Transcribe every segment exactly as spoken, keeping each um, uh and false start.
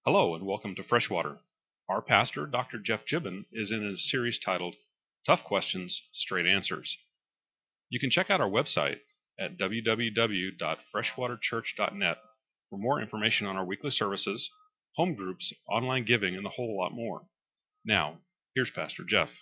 Hello and welcome to Freshwater. Our pastor, Doctor Jeff Gibbon, is in a series titled Tough Questions, Straight Answers. You can check out our website at w w w dot freshwater church dot net for more information on our weekly services, home groups, online giving, and a whole lot more. Now, here's Pastor Jeff.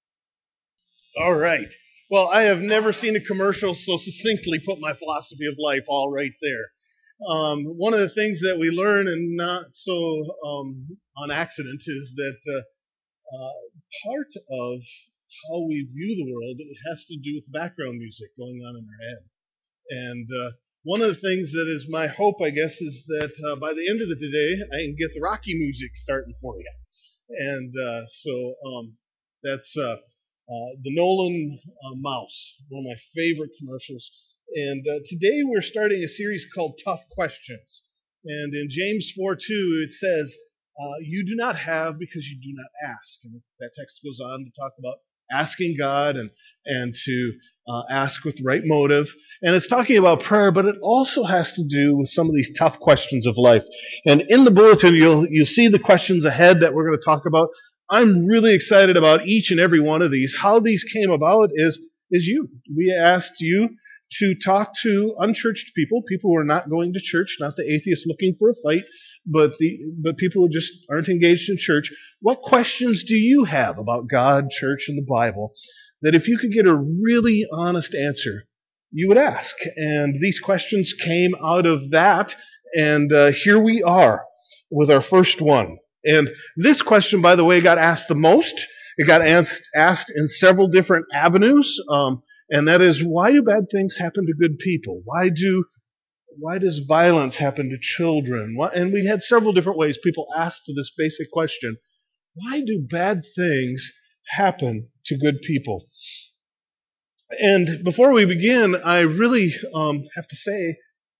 All right. Well, I have never seen a commercial so succinctly put my philosophy of life all right there. Um, one of the things that we learn, and not so um, on accident, is that uh, uh, part of how we view the world has to do with background music going on in our head. And uh, one of the things that is my hope, I guess, is that uh, by the end of the day, I can get the Rocky music starting for you. And uh, so um, that's uh, uh, the Nolan uh, Mouse, one of my favorite commercials. And uh, today we're starting a series called Tough Questions. And in James four two, it says, uh, you do not have because you do not ask. And that text goes on to talk about asking God and, and to uh, ask with the right motive. And it's talking about prayer, but it also has to do with some of these tough questions of life. And in the bulletin, you'll, you'll see the questions ahead that we're going to talk about. I'm really excited about each and every one of these. How these came about is, is you. We asked you to talk to unchurched people, people who are not going to church, not the atheists looking for a fight, but the but people who just aren't engaged in church. What questions do you have about God, church, and the Bible that if you could get a really honest answer, you would ask? And these questions came out of that, and uh, here we are with our first one. And this question, by the way, got asked the most. It got asked, asked in several different avenues. Um, And that is, why do bad things happen to good people? Why do, why does violence happen to children? Why, and we had several different ways people asked this basic question. Why do bad things happen to good people? And before we begin, I really um, have to say,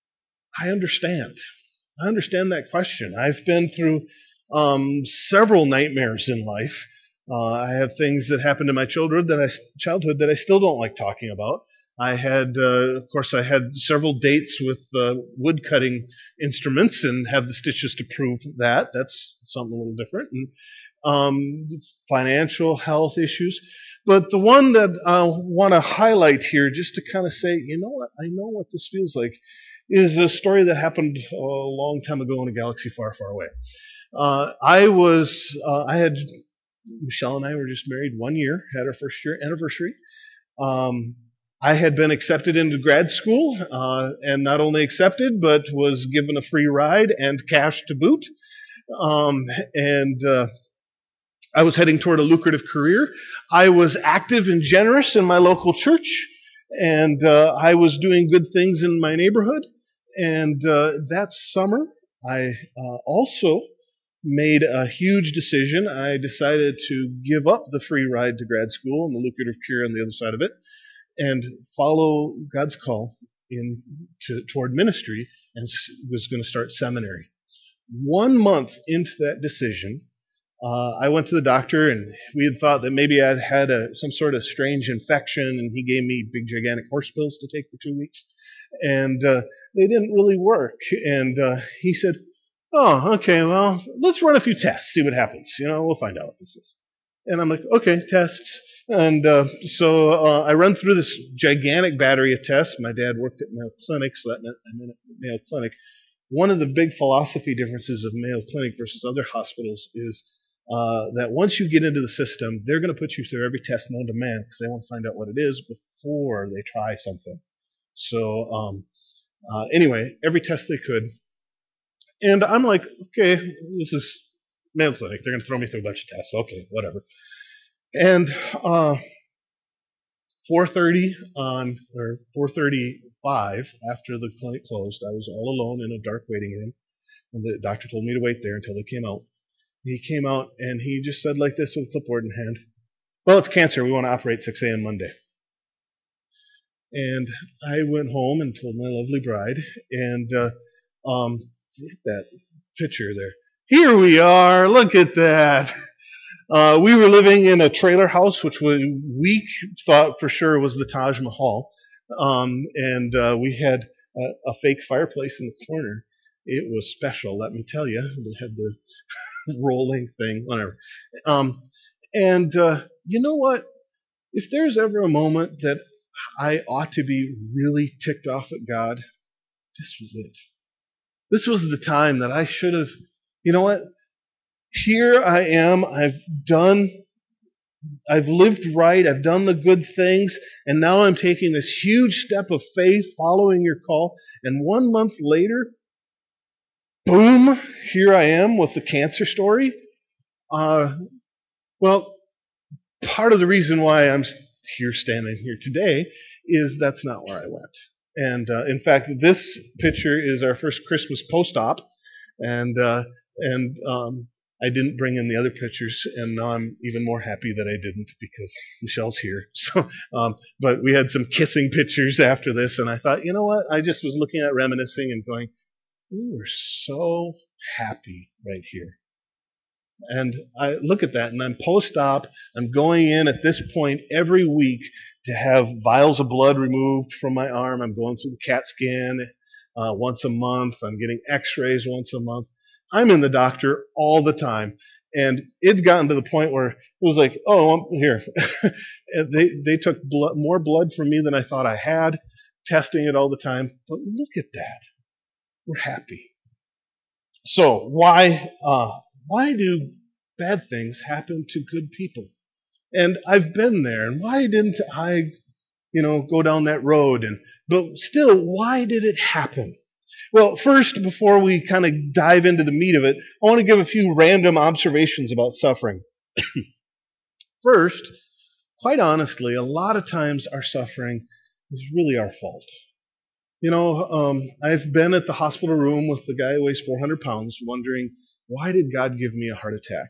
I understand. I understand that question. I've been through um, several nightmares in life. Uh, I have things that happened to my childhood that I, childhood that I still don't like talking about. I had, uh, of course, I had several dates with uh, wood cutting instruments and have the stitches to prove that. That's something a little different. And um, financial health issues. But the one that I want to highlight here, just to kind of say, you know what, I know what this feels like, is a story that happened a long time ago in a galaxy far, far away. Uh, I was, uh, I had. Michelle and I were just married one year, had our first year anniversary. Um, I had been accepted into grad school, uh, and not only accepted, but was given a free ride and cash to boot. Um, and uh, I was heading toward a lucrative career. I was active and generous in my local church, and uh, I was doing good things in my neighborhood. And uh, that summer, I uh, also made a huge decision. I decided to give up the free ride to grad school and the lucrative career on the other side of it and follow God's call in to, toward ministry, and was going to start seminary. One month into that decision, uh, I went to the doctor, and we had thought that maybe I'd had a, some sort of strange infection, and he gave me big, gigantic horse pills to take for two weeks. And uh, they didn't really work. And uh, he said, oh, okay, well, let's run a few tests, see what happens. You know, we'll find out what this is. And I'm like, okay, tests. And uh, so uh, I run through this gigantic battery of tests. My dad worked at Mayo Clinic, so that meant I'm at Mayo Clinic. One of the big philosophy differences of Mayo Clinic versus other hospitals is uh, that once you get into the system, they're going to put you through every test known to man because they want to find out what it is before they try something. So um, uh, anyway, every test they could. And I'm like, okay, this is Mayo Clinic. They're going to throw me through a bunch of tests. Okay, whatever. And uh, four thirty on, or four thirty-five after the clinic closed, I was all alone in a dark waiting room. And the doctor told me to wait there until they came out. He came out and he just said like this with a clipboard in hand, well, it's cancer. We want to operate six a.m. Monday. And I went home and told my lovely bride, and uh, um, that picture there. Here we are. Look at that. Uh, we were living in a trailer house, which we, we thought for sure was the Taj Mahal. Um, and uh, we had a, a fake fireplace in the corner. It was special, let me tell you. It had the rolling thing, whatever. Um, and uh, you know what? If there's ever a moment that I ought to be really ticked off at God, this was it. This was the time that I should have, you know what? Here I am. I've done, I've lived right. I've done the good things. And now I'm taking this huge step of faith, following your call. And one month later, boom, here I am with the cancer story. Uh, well, part of the reason why I'm here standing here today is that's not where I went. And uh, in fact, this picture is our first Christmas post-op, and uh, and um, I didn't bring in the other pictures, and now I'm even more happy that I didn't because Michelle's here. So, um, but we had some kissing pictures after this, and I thought, you know what? I just was looking at reminiscing and going, we were so happy right here. And I look at that, and I'm post-op. I'm going in at this point every week to have vials of blood removed from my arm. I'm going through the CAT scan uh, once a month. I'm getting x-rays once a month. I'm in the doctor all the time. And it'd gotten to the point where it was like, oh, I'm here. they they took blood, more blood from me than I thought I had, testing it all the time. But look at that. We're happy. So why uh, why do bad things happen to good people? And I've been there. And why didn't I, you know, go down that road? And but still, why did it happen? Well, first, before we kind of dive into the meat of it, I want to give a few random observations about suffering. First, quite honestly, a lot of times our suffering is really our fault. You know, um, I've been at the hospital room with the guy who weighs four hundred pounds wondering, why did God give me a heart attack?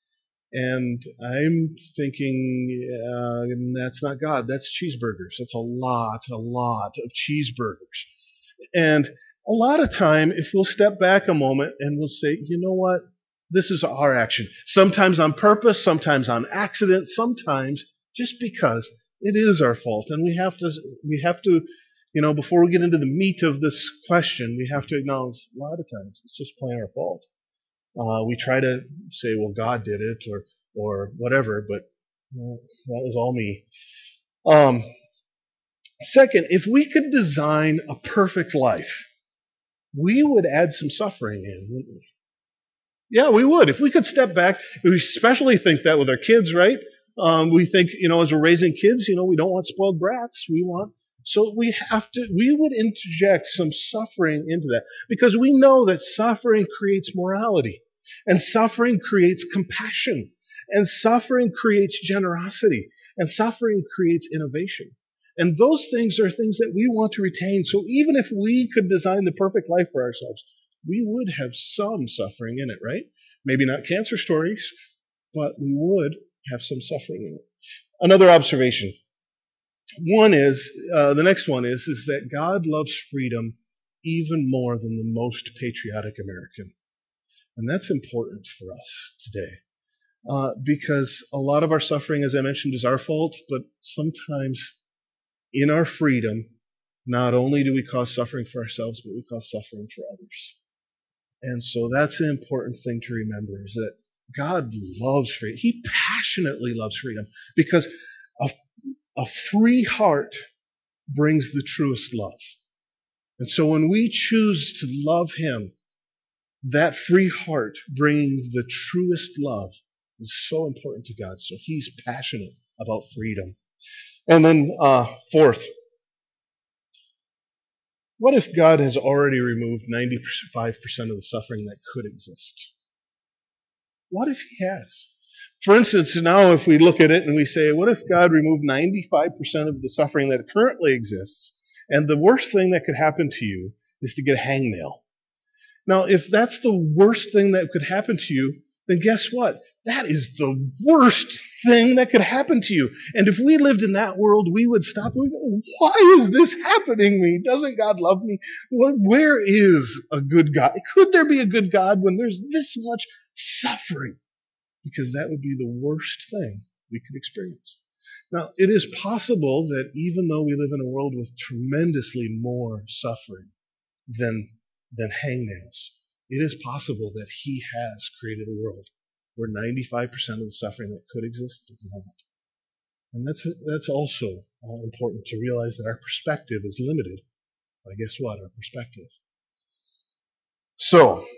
And I'm thinking, uh, that's not God. That's cheeseburgers. That's a lot, a lot of cheeseburgers. And a lot of time, if we'll step back a moment and we'll say, you know what? This is our action. Sometimes on purpose, sometimes on accident, sometimes just because it is our fault. And we have to, we have to, you know, before we get into the meat of this question, we have to acknowledge a lot of times it's just plain our fault. Uh, we try to say, well, God did it, or or whatever, but well, that was all me. Um, second, if we could design a perfect life, we would add some suffering in, wouldn't we? Yeah, we would. If we could step back, we especially think that with our kids, right? Um, we think, you know, as we're raising kids, you know, we don't want spoiled brats. We want, so we have to, we would interject some suffering into that because we know that suffering creates morality. And suffering creates compassion. And suffering creates generosity. And suffering creates innovation. And those things are things that we want to retain. So even if we could design the perfect life for ourselves, we would have some suffering in it, right? Maybe not cancer stories, but we would have some suffering in it. Another observation. One is, uh, the next one is, is that God loves freedom even more than the most patriotic American. And that's important for us today. Uh, because a lot of our suffering, as I mentioned, is our fault, but sometimes in our freedom, not only do we cause suffering for ourselves, but we cause suffering for others. And so that's an important thing to remember, is that God loves freedom. He passionately loves freedom because a, a free heart brings the truest love. And so when we choose to love Him, that free heart bringing the truest love is so important to God. So He's passionate about freedom. And then uh, fourth, what if God has already removed ninety-five percent of the suffering that could exist? What if He has? For instance, now if we look at it and we say, what if God removed ninety-five percent of the suffering that currently exists, and the worst thing that could happen to you is to get a hangnail? Now, if that's the worst thing that could happen to you, then guess what? That is the worst thing that could happen to you. And if we lived in that world, we would stop and go, why is this happening to me? Doesn't God love me? Where is a good God? Could there be a good God when there's this much suffering? Because that would be the worst thing we could experience. Now, it is possible that even though we live in a world with tremendously more suffering than than hangnails. It is possible that he has created a world where ninety-five percent of the suffering that could exist does not. And that's that's also uh, important to realize that our perspective is limited by, guess what, our perspective. So,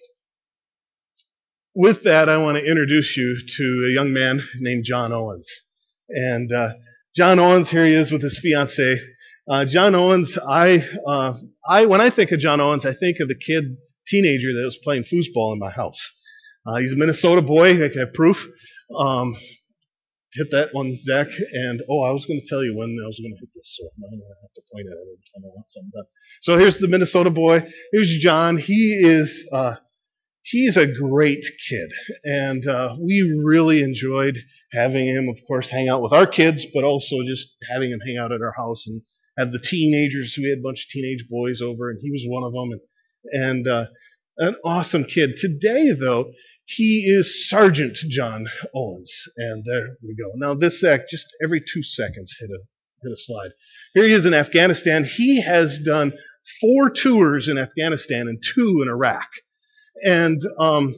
with that, I want to introduce you to a young man named John Owens. And uh, John Owens, here he is with his fiancée. Uh, John Owens, I, uh, I, when I think of John Owens, I think of the kid, teenager that was playing foosball in my house. Uh, he's a Minnesota boy. I have proof. Um, hit that one, Zach. And, oh, I was going to tell you when I was going to hit this, so I'm going to have to point at it every time I want something done. So here's the Minnesota boy. Here's John. He is, uh, he's a great kid. And uh, we really enjoyed having him, of course, hang out with our kids, but also just having him hang out at our house and have the teenagers. We had a bunch of teenage boys over, and he was one of them. And, and uh, an awesome kid. Today, though, he is Sergeant John Owens. And there we go. Now, this Zach, just every two seconds, hit a, hit a slide. Here he is in Afghanistan. He has done four tours in Afghanistan and two in Iraq. And um,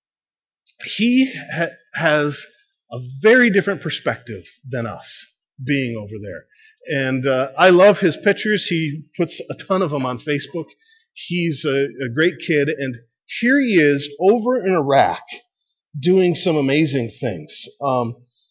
he ha- has a very different perspective than us being over there. And uh, I love his pictures. He puts a ton of them on Facebook. He's a, a great kid. And here he is over in Iraq doing some amazing things. Um,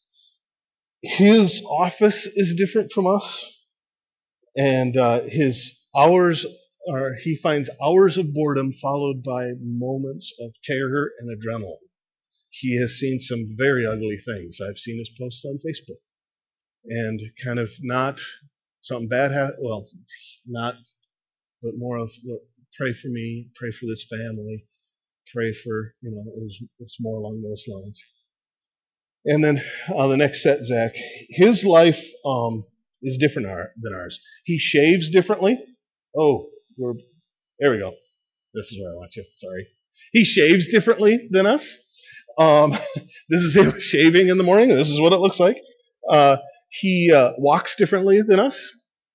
his office is different from us. And uh, his hours are, he finds hours of boredom followed by moments of terror and adrenaline. He has seen some very ugly things. I've seen his posts on Facebook. And kind of not something bad, ha- well, not, but more of pray for me, pray for this family, pray for, you know, it was, it's more along those lines. And then on the next set, Zach, his life um, is different than ours. He shaves differently. Oh, we're, there we go. This is where I want you. Sorry. He shaves differently than us. Um, this is him shaving in the morning. This is what it looks like. Uh, he uh, walks differently than us.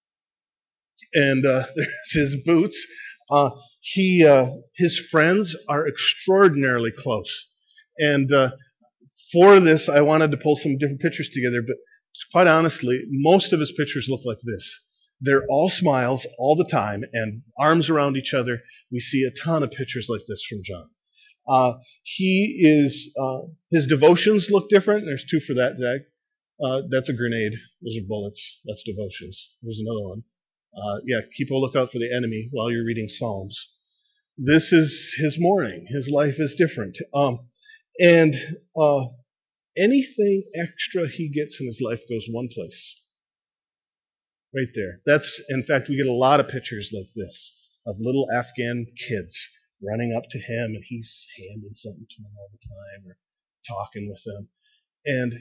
And uh, there's his boots. Uh, he, uh, his friends are extraordinarily close. And uh, for this, I wanted to pull some different pictures together, but quite honestly, most of his pictures look like this. They're all smiles all the time and arms around each other. We see a ton of pictures like this from John. Uh, he is, uh, his devotions look different. There's two for that, Zach. Uh, that's a grenade. Those are bullets. That's devotions. There's another one. Uh, yeah, keep a lookout for the enemy while you're reading Psalms. This is his morning. His life is different. Um, and uh, anything extra he gets in his life goes one place. Right there. That's, in fact, we get a lot of pictures like this of little Afghan kids running up to him, and he's handing something to them all the time or talking with them. And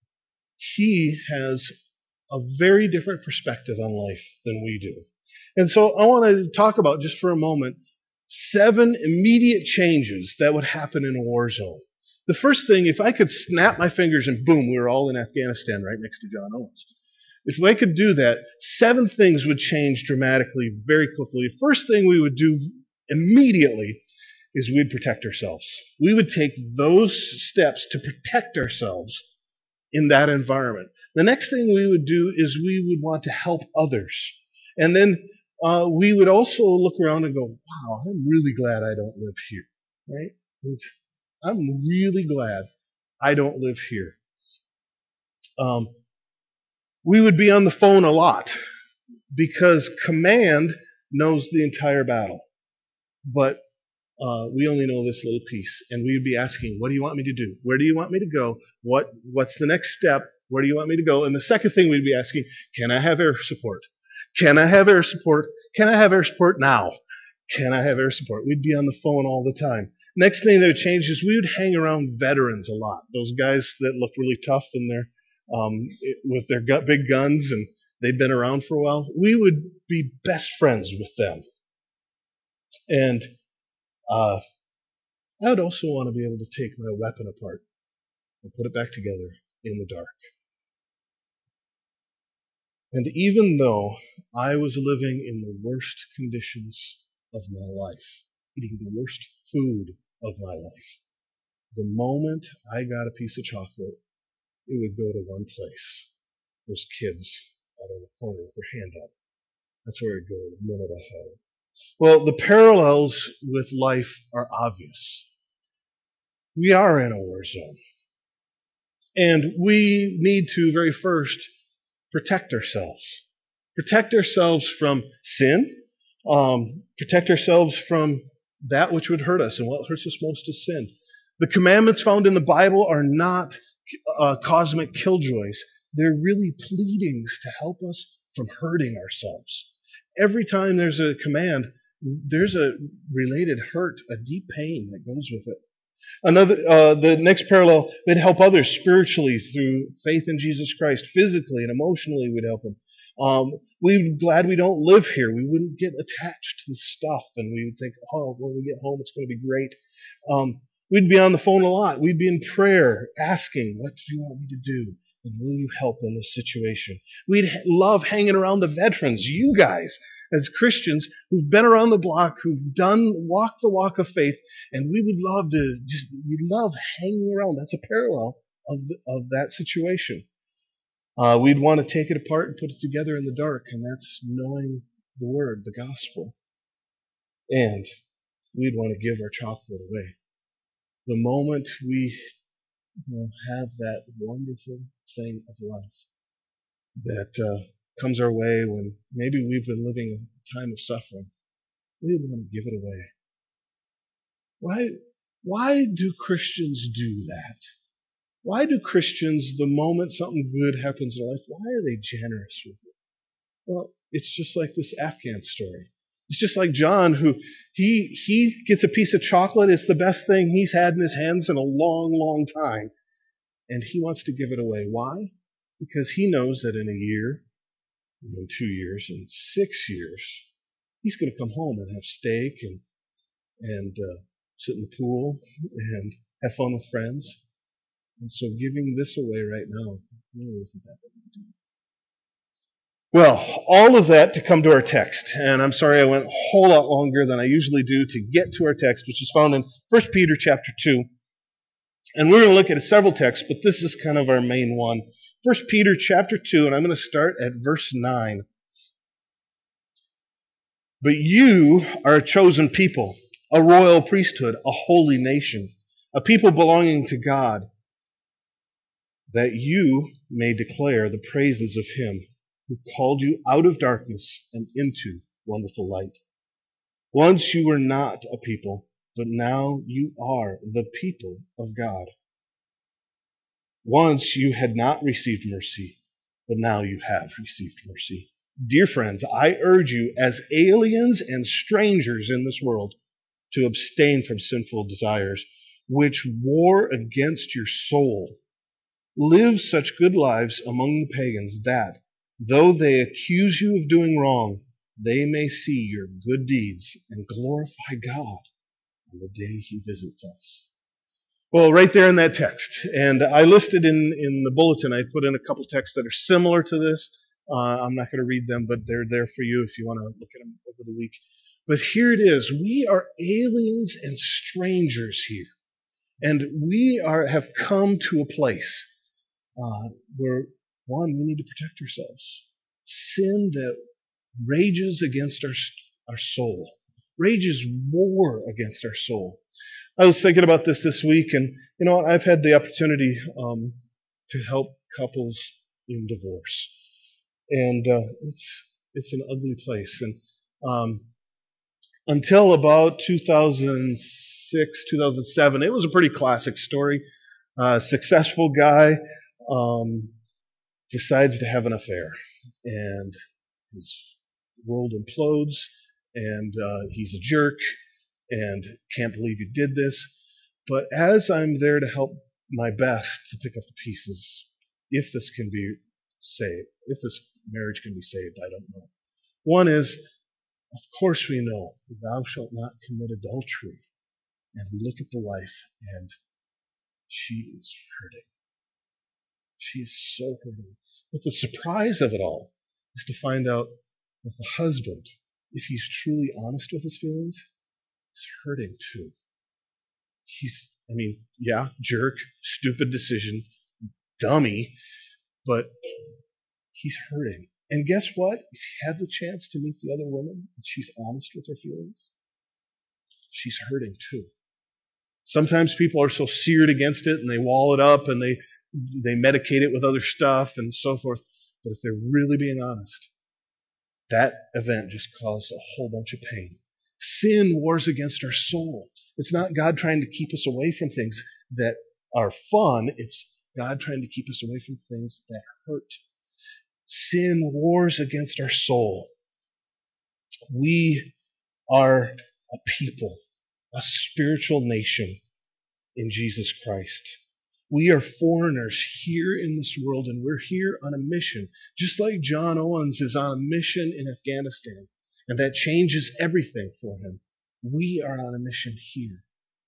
he has a very different perspective on life than we do. And so I want to talk about, just for a moment, seven immediate changes that would happen in a war zone. The first thing, if I could snap my fingers and boom, we were all in Afghanistan right next to John Owens. If I could do that, seven things would change dramatically very quickly. The first thing we would do immediately is we'd protect ourselves. We would take those steps to protect ourselves in that environment. The next thing we would do is we would want to help others. And then uh, we would also look around and go, wow, I'm really glad I don't live here, right? It's, I'm really glad I don't live here. Um, we would be on the phone a lot because command knows the entire battle. But uh, we only know this little piece. And we would be asking, what do you want me to do? Where do you want me to go? What What's the next step? Where do you want me to go? And the second thing we'd be asking, can I have air support? Can I have air support? Can I have air support now? Can I have air support? We'd be on the phone all the time. Next thing that would change is we would hang around veterans a lot. Those guys that look really tough in their, um, with their gut, big guns, and they'd been around for a while. We would be best friends with them. And uh, I would also want to be able to take my weapon apart and put it back together in the dark. And even though I was living in the worst conditions of my life, eating the worst food of my life. The moment I got a piece of chocolate, it would go to one place. Those kids out on the corner with their hand up. That's where it would go the minute I had it. Well, the parallels with life are obvious. We are in a war zone. And we need to, very first, protect ourselves. Protect ourselves from sin. Um, protect ourselves from that which would hurt us. And what hurts us most is sin. The commandments found in the Bible are not uh, cosmic killjoys. They're really pleadings to help us from hurting ourselves. Every time there's a command, there's a related hurt, a deep pain that goes with it. Another, uh, the next parallel, we'd help others spiritually through faith in Jesus Christ. Physically and emotionally, we'd help them. Um, we'd be glad we don't live here. We wouldn't get attached to the stuff, and we would think, oh, when we get home, it's going to be great. Um, we'd be on the phone a lot. We'd be in prayer, asking, what do you want me to do? And will you help in this situation? We'd love hanging around the veterans, you guys, as Christians who've been around the block, who've done, walked the walk of faith, and we would love to just, we love hanging around. That's a parallel of the, of that situation. Uh, we'd want to take it apart and put it together in the dark, and that's knowing the Word, the gospel. And we'd want to give our chocolate away. The moment we you know, have that wonderful thing of life that uh, comes our way when maybe we've been living a time of suffering, we want to give it away. Why, why do Christians do that? Why do Christians, the moment something good happens in their life, why are they generous with it? Well, it's just like this Afghan story. It's just like John, who he he gets a piece of chocolate. It's the best thing he's had in his hands in a long, long time. And he wants to give it away. Why? Because he knows that in a year, in two years, in six years, he's going to come home and have steak and and uh, sit in the pool and have fun with friends. And so giving this away right now really isn't that big a deal. Well, all of that to come to our text. And I'm sorry I went a whole lot longer than I usually do to get to our text, which is found in First Peter chapter two. And we're going to look at several texts, but this is kind of our main one. First Peter chapter two, and I'm going to start at verse nine. But you are a chosen people, a royal priesthood, a holy nation, a people belonging to God, that you may declare the praises of Him who called you out of darkness and into wonderful light. Once you were not a people, but now you are the people of God. Once you had not received mercy, but now you have received mercy. Dear friends, I urge you as aliens and strangers in this world to abstain from sinful desires, which war against your soul. Live such good lives among the pagans that, though they accuse you of doing wrong, they may see your good deeds and glorify God on the day He visits us. Well, right there in that text, and I listed in, in the bulletin, I put in a couple texts that are similar to this. Uh, I'm not going to read them, but they're there for you if you want to look at them over the week. But here it is. We are aliens and strangers here. And we are have come to a place uh, where, one, we need to protect ourselves. Sin that rages against our, our soul, rages war against our soul. I was thinking about this this week, and you know, I've had the opportunity um, to help couples in divorce, and uh, it's it's an ugly place. And um, until about two thousand six, two thousand seven, it was a pretty classic story. A uh, successful guy um, decides to have an affair, and his world implodes, and uh, he's a jerk. And can't believe you did this. But as I'm there to help my best to pick up the pieces, if this can be saved, if this marriage can be saved, I don't know. One is, of course we know, thou shalt not commit adultery. And we look at the wife, and she is hurting. She is so hurting. But the surprise of it all is to find out that the husband, if he's truly honest with his feelings, is hurting too. He's, I mean, yeah, jerk, stupid decision, dummy, but he's hurting. And guess what? If you have the chance to meet the other woman and she's honest with her feelings, she's hurting too. Sometimes people are so seared against it and they wall it up and they they medicate it with other stuff and so forth. But if they're really being honest, that event just caused a whole bunch of pain. Sin wars against our soul. It's not God trying to keep us away from things that are fun. It's God trying to keep us away from things that hurt. Sin wars against our soul. We are a people, a spiritual nation in Jesus Christ. We are foreigners here in this world, and we're here on a mission, just like John Owens is on a mission in Afghanistan, and that changes everything for him. We are on a mission here.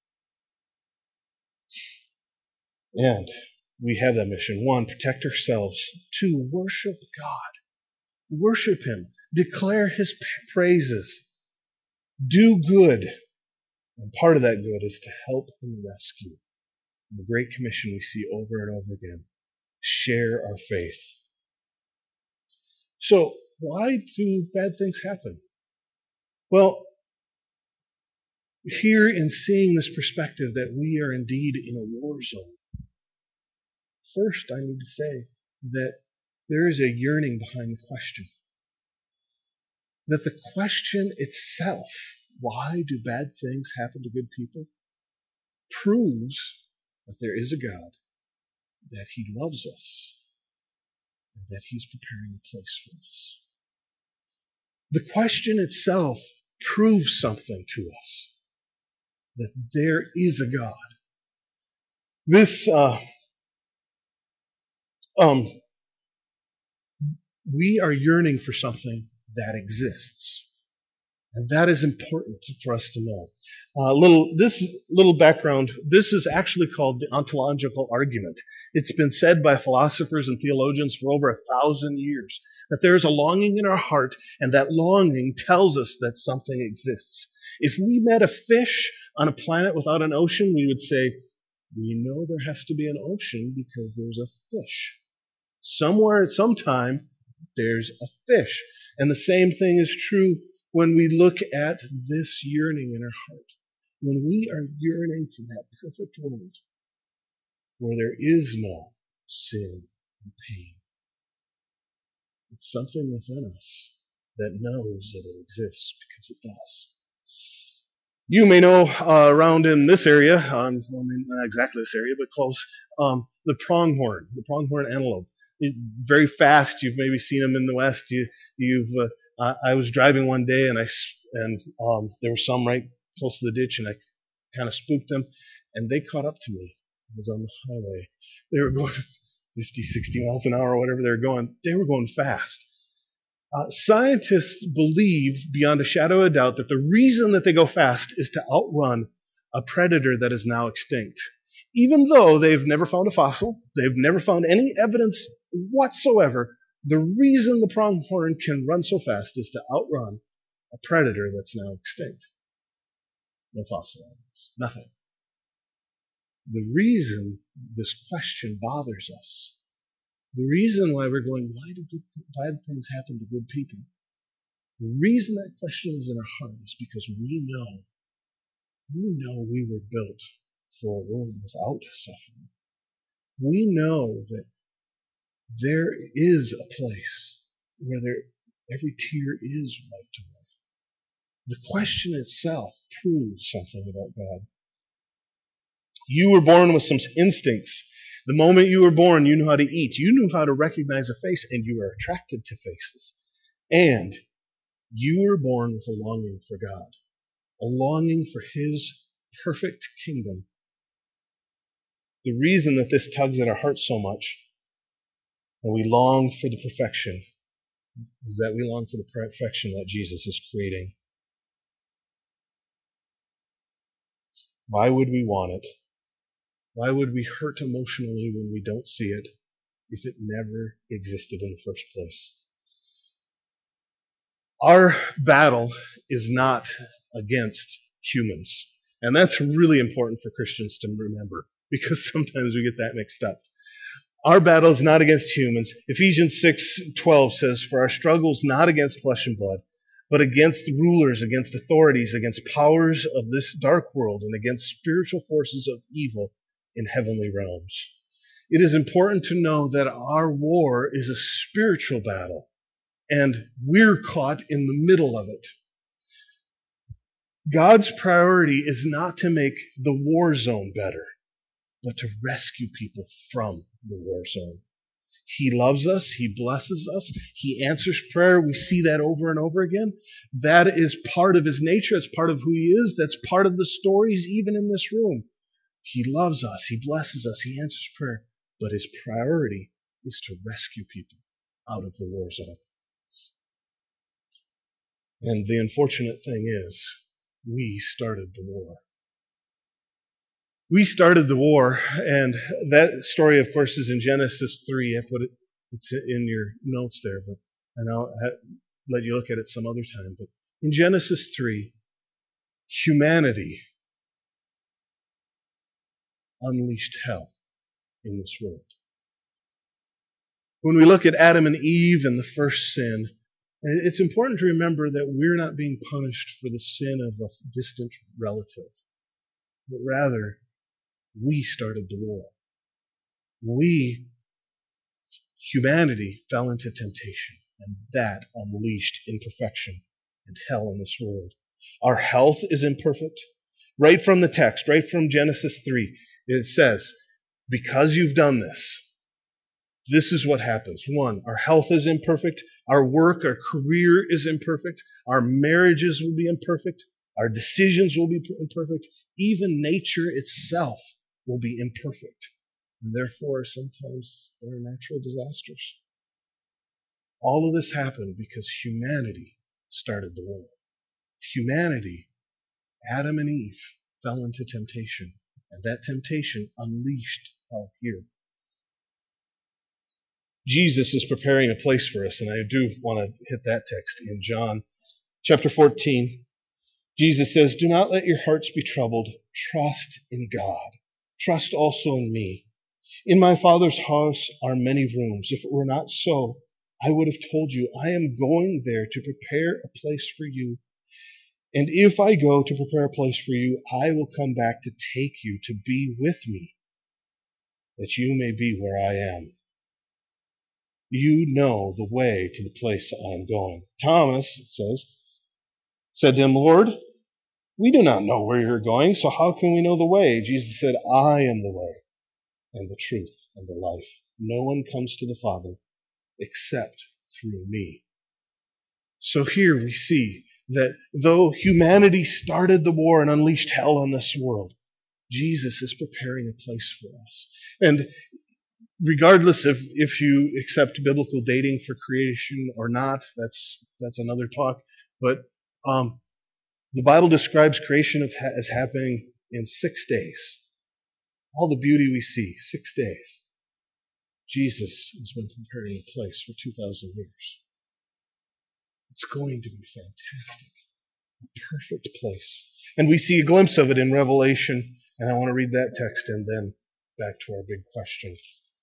And we have that mission. One, protect ourselves. Two, worship God. Worship Him. Declare His praises. Do good. And part of that good is to help and rescue. In the Great Commission we see over and over again. Share our faith. So, why do bad things happen? Well, here in seeing this perspective that we are indeed in a war zone, first I need to say that there is a yearning behind the question. That the question itself, why do bad things happen to good people, proves that there is a God, that He loves us, and that He's preparing a place for us. The question itself proves something to us, that there is a God. This, uh, um, we are yearning for something that exists. And that is important for us to know. Uh, little, this little background, this is actually called the ontological argument. It's been said by philosophers and theologians for over a thousand years that there is a longing in our heart, and that longing tells us that something exists. If we met a fish on a planet without an ocean, we would say, we know there has to be an ocean because there's a fish. Somewhere at some time, there's a fish. And the same thing is true when we look at this yearning in our heart. When we are yearning for that perfect world where there is no sin and pain, it's something within us that knows that it exists because it does. You may know uh, around in this area, um, well, not exactly this area, but close, um, the pronghorn, the pronghorn antelope. It, very fast. You've maybe seen them in the West. You, you've. Uh, uh, I was driving one day, and I and um, there were some right close to the ditch, and I kind of spooked them, and they caught up to me. I was on the highway. They were going fifty, sixty miles an hour, or whatever they were going. They were going fast. Uh, scientists believe beyond a shadow of a doubt that the reason that they go fast is to outrun a predator that is now extinct. Even though they've never found a fossil, they've never found any evidence whatsoever, the reason the pronghorn can run so fast is to outrun a predator that's now extinct. No fossil evidence. Nothing. The reason this question bothers us, the reason why we're going, why do good, bad things happen to good people? The reason that question is in our heart is because we know, we know we were built for a world without suffering. We know that there is a place where there, every tear is wiped away. The question itself proves something about God. You were born with some instincts. The moment you were born, you knew how to eat. You knew how to recognize a face, and you were attracted to faces. And you were born with a longing for God, a longing for His perfect kingdom. The reason that this tugs at our hearts so much, and we long for the perfection, is that we long for the perfection that Jesus is creating. Why would we want it? Why would we hurt emotionally when we don't see it if it never existed in the first place? Our battle is not against humans. And that's really important for Christians to remember, because sometimes we get that mixed up. Our battle is not against humans. Ephesians six twelve says, "For our struggle is not against flesh and blood, but against the rulers, against authorities, against powers of this dark world, and against spiritual forces of evil in heavenly realms." It is important to know that our war is a spiritual battle, and we're caught in the middle of it. God's priority is not to make the war zone better, but to rescue people from the war zone. He loves us. He blesses us. He answers prayer. We see that over and over again. That is part of his nature. It's part of who he is. That's part of the stories even in this room. He loves us. He blesses us. He answers prayer. But his priority is to rescue people out of the war zone. And the unfortunate thing is, we started the war. We started the war, and that story, of course, is in Genesis three. I put it, it's in your notes there, but and I'll let you look at it some other time. But in Genesis three, humanity unleashed hell in this world. When we look at Adam and Eve and the first sin, it's important to remember that we're not being punished for the sin of a distant relative, but rather, we started the war. We, humanity, fell into temptation, and that unleashed imperfection and hell in this world. Our health is imperfect. Right from the text, right from Genesis three, it says, because you've done this, this is what happens. One, our health is imperfect. Our work, our career is imperfect. Our marriages will be imperfect. Our decisions will be imperfect. Even nature itself will be imperfect. And therefore, sometimes there are natural disasters. All of this happened because humanity started the war. Humanity, Adam and Eve, fell into temptation. And that temptation unleashed hell here. Jesus is preparing a place for us, and I do want to hit that text in John chapter fourteen. Jesus says, "Do not let your hearts be troubled. Trust in God. Trust also in me. In my Father's house are many rooms. If it were not so, I would have told you, I am going there to prepare a place for you. And if I go to prepare a place for you, I will come back to take you to be with me, that you may be where I am. You know the way to the place I am going." Thomas, it says, said to him, "Lord, we do not know where you're going, so how can we know the way?" Jesus said, "I am the way and the truth and the life. No one comes to the Father except through me." So here we see that though humanity started the war and unleashed hell on this world, Jesus is preparing a place for us. And regardless of if you accept biblical dating for creation or not, that's that's another talk. But um, the Bible describes creation of ha- as happening in six days. All the beauty we see, six days. Jesus has been preparing a place for two thousand years. It's going to be fantastic. A perfect place. And we see a glimpse of it in Revelation, and I want to read that text and then back to our big question.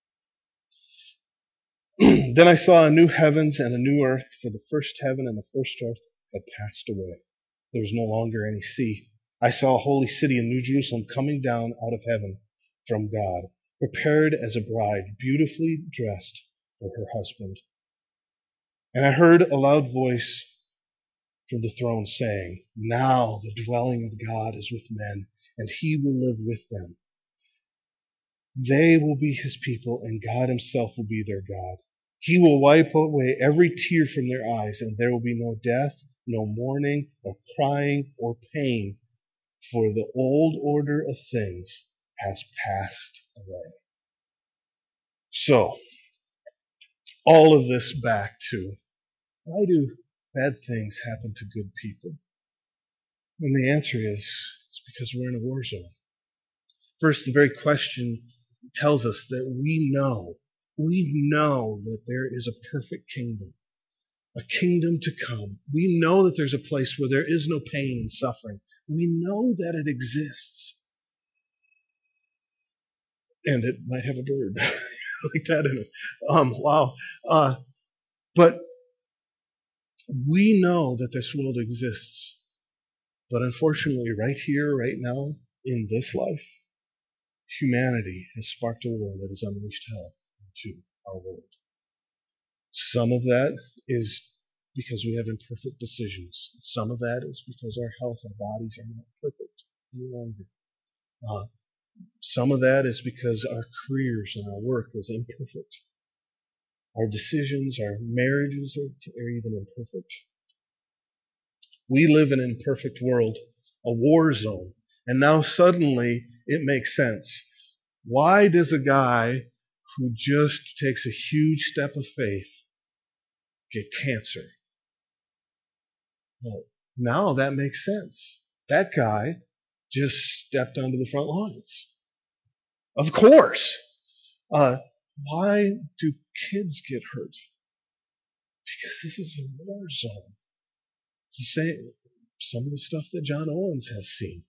"Then I saw a new heavens and a new earth, for the first heaven and the first earth had passed away. There was no longer any sea. I saw a holy city, a New Jerusalem, coming down out of heaven from God, prepared as a bride, beautifully dressed for her husband. And I heard a loud voice from the throne saying, 'Now the dwelling of God is with men, and he will live with them. They will be his people, and God himself will be their God. He will wipe away every tear from their eyes, and there will be no death, no mourning, or crying, or pain, for the old order of things has passed away.'" So, all of this back to, why do bad things happen to good people? And the answer is, it's because we're in a war zone. First, the very question tells us that we know, we know that there is a perfect kingdom, a kingdom to come. We know that there's a place where there is no pain and suffering, We know that it exists. And it might have a bird like that in it. Um, wow. Uh, but we know that this world exists. But unfortunately, right here, right now, in this life, humanity has sparked a war that has unleashed hell into our world. Some of that is because we have imperfect decisions. Some of that is because our health, our bodies are not perfect any longer. Uh, some of that is because our careers and our work is imperfect. Our decisions, our marriages are, are even imperfect. We live in an imperfect world, a war zone. And now suddenly it makes sense. Why does a guy who just takes a huge step of faith get cancer? Well, now that makes sense. That guy just stepped onto the front lines. Of course. Uh, why do kids get hurt? Because this is a war zone. It's the same, some of the stuff that John Owens has seen.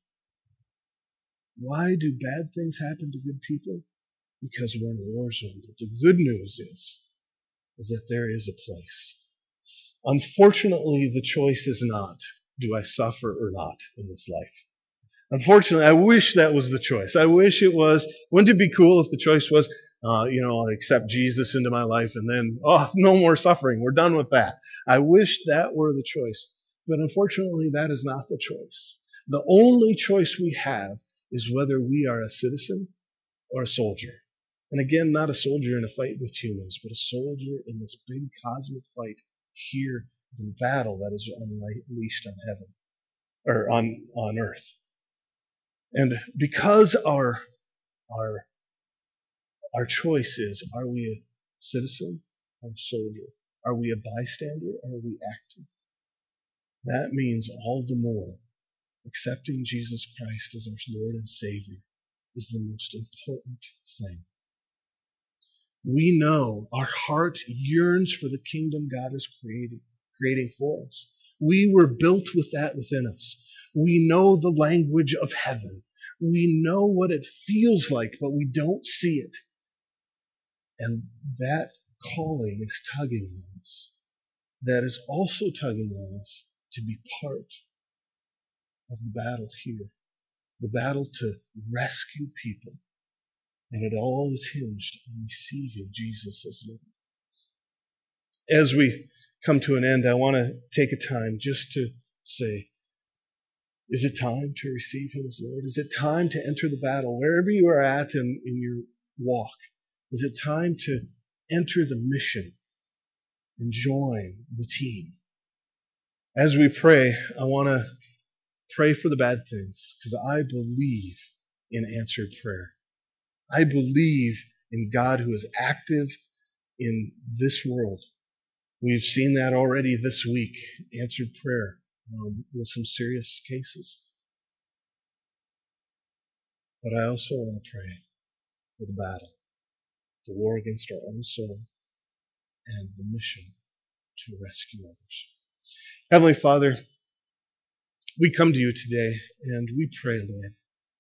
Why do bad things happen to good people? Because we're in a war zone. But the good news is, is that there is a place. Unfortunately, the choice is not, do I suffer or not in this life? Unfortunately, I wish that was the choice. I wish it was, wouldn't it be cool if the choice was, uh, you know, I accept Jesus into my life and then, oh, no more suffering. We're done with that. I wish that were the choice. But unfortunately, that is not the choice. The only choice we have is whether we are a citizen or a soldier. And again, not a soldier in a fight with humans, but a soldier in this big cosmic fight here, the battle that is unleashed on heaven, or on, on earth. And because our, our, our choice is, are we a citizen or a soldier? Are we a bystander or are we active? That means all the more accepting Jesus Christ as our Lord and Savior is the most important thing. We know our heart yearns for the kingdom God is creating, creating for us. We were built with that within us. We know the language of heaven. We know what it feels like, but we don't see it. And that calling is tugging on us. That is also tugging on us to be part of the battle here. The battle to rescue people. And it all is hinged on receiving Jesus as Lord. As we come to an end, I want to take a time just to say, is it time to receive Him as Lord? Is it time to enter the battle? Wherever you are at in, in your walk, is it time to enter the mission and join the team? As we pray, I want to pray for the bad things because I believe in answered prayer. I believe in God who is active in this world. We've seen that already this week, answered prayer um, with some serious cases. But I also want to pray for the battle, the war against our own soul, and the mission to rescue others. Heavenly Father, we come to you today and we pray, Lord,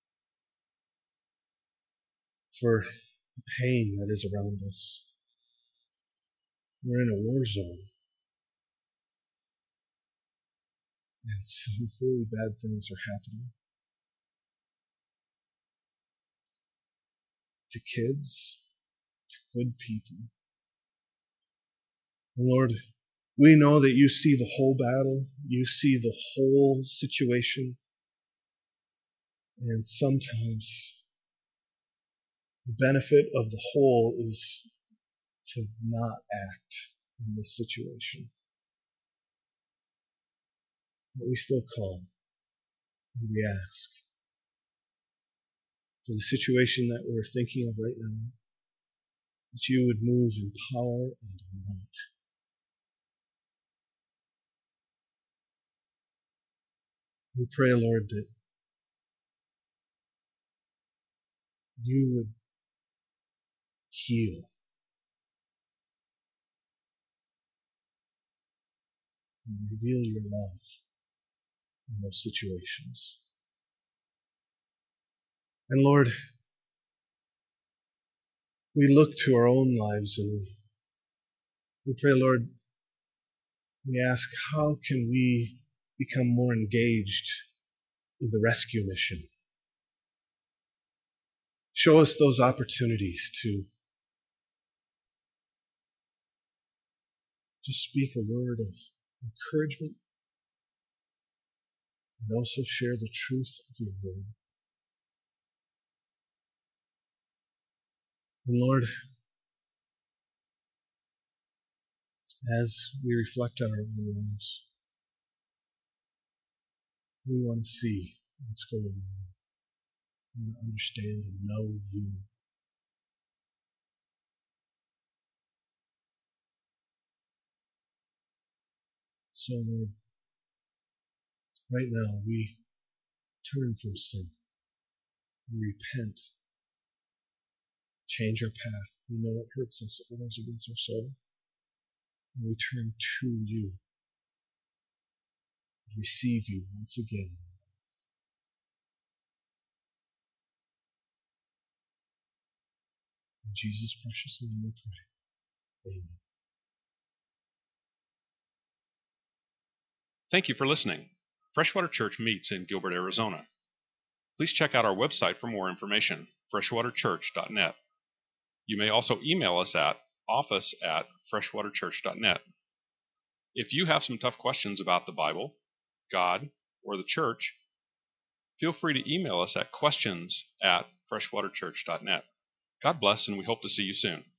for the pain that is around us. We're in a war zone. And some really bad things are happening to kids, to good people. And Lord, we know that you see the whole battle. You see the whole situation. And sometimes the benefit of the whole is to not act in this situation. But we still call and we ask for the situation that we're thinking of right now, that you would move in power and might. We pray, Lord, that you would heal and reveal your love in those situations. And Lord, we look to our own lives and we, we pray, Lord, we ask, how can we become more engaged in the rescue mission? Show us those opportunities to, to speak a word of encouragement and also share the truth of your word. And Lord, as we reflect on our own lives, we want to see what's going on. We want to understand and know you. So, Lord, right now we turn from sin. We repent. Change our path. We know it hurts us. It wars against our soul. And we turn to you. Receive you once again. In Jesus' precious name we pray. Amen. Thank you for listening. Freshwater Church meets in Gilbert, Arizona. Please check out our website for more information, freshwater church dot net. You may also email us at office at freshwater church dot net. If you have some tough questions about the Bible, God, or the church, feel free to email us at questions at freshwater church dot net. God bless, and we hope to see you soon.